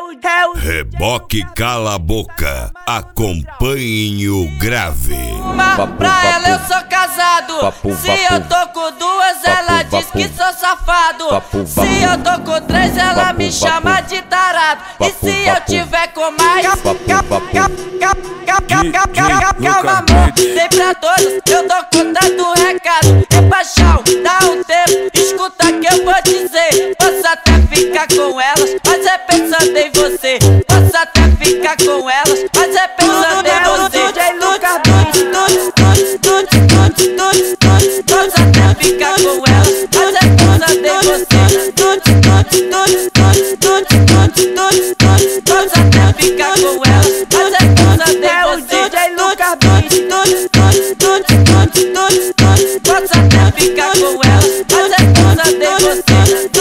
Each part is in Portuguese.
Reboque Cala a Boca, acompanhem o grave. Pra ela eu sou casado. Se eu tô com duas, ela diz que sou safado. Se eu tô com três, ela me chama de tarado. E se eu tiver com mais, calma amor, tem pra todos. Eu tô contando recado. É paixão, dá um tempo, escuta que eu vou dizer. Posso até ficar com elas, mas é pensando em você. Posso até ficar com elas, mas é pensando em você. Posso até ficar com elas, mas é pensando em você. Posso até ficar com elas, mas é pensando em você. Posso até ficar com elas, mas é pensando em você.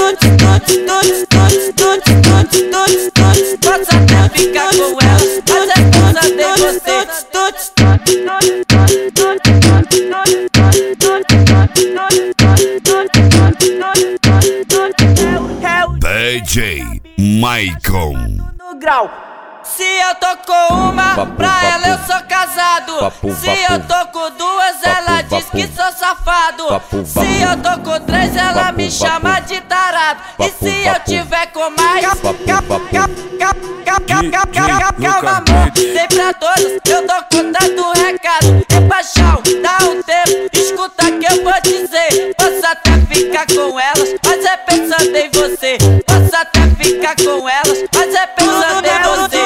Posso até ficar com elas, mas é pensando em você. DJ Maicon. Se eu tô com uma, pra ela eu sou casado. Se eu tô com duas, ela diz que sou safado. Se eu tô com três, ela me chama de tarado. E se eu tiver com mais, calma amor, tem pra todos. Eu tô contando recado. É paixão, dá um tempo, escuta que eu vou dizer. Posso até ficar com elas, mas é pensando em você. Posso até ficar com elas, mas é pensando em você.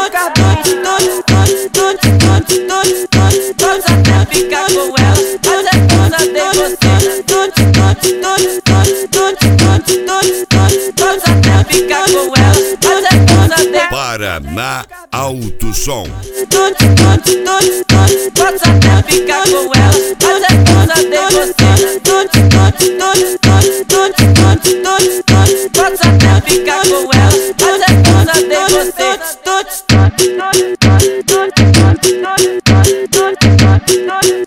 Posso até ficar com elas, mas é pensando em você. Posso até ficar com elas, mas é pensando em Paraná Alto Som. Posso até ficar com elas, mas é pensando em você. Posso até ficar com elas, mas é pensando em você.